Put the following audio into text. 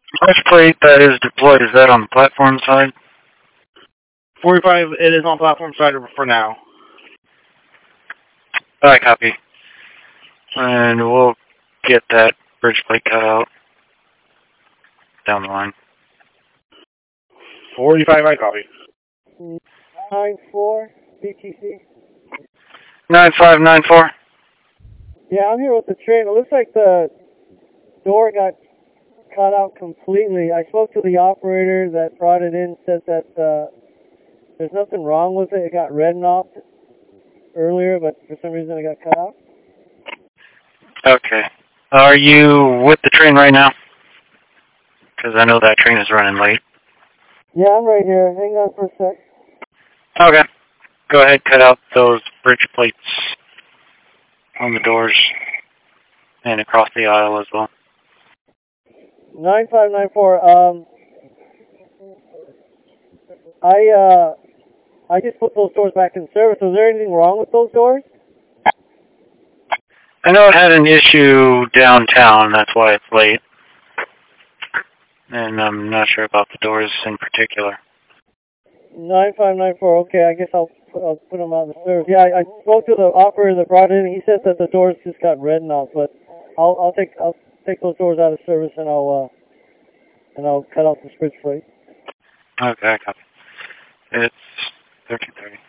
Bridge plate that is deployed, is that on the platform side? 45, it is on platform side for now. I copy. And we'll get that bridge plate cut out down the line. 45, I copy. 94 BTC. 9594. Yeah, I'm here with the train. It looks like the door got cut out completely. I spoke to the operator that brought it in, said that there's nothing wrong with it. It got red knocked earlier, but for some reason it got cut out. Okay. Are you with the train right now? Because I know that train is running late. Yeah, I'm right here. Hang on for a sec. Okay. Go ahead, cut out those bridge plates on the doors and across the aisle as well. 9594. I just put those doors back in service. Was there anything wrong with those doors? I know it had an issue downtown, that's why it's late. And I'm not sure about the doors in particular. 9594. Okay, I guess I'll put them on the service. Yeah, I spoke to the operator that brought it in. He said that the doors just got red knocked, but I'll take those doors out of service and I'll cut out the bridge plate. Okay, I copy. It's 1330.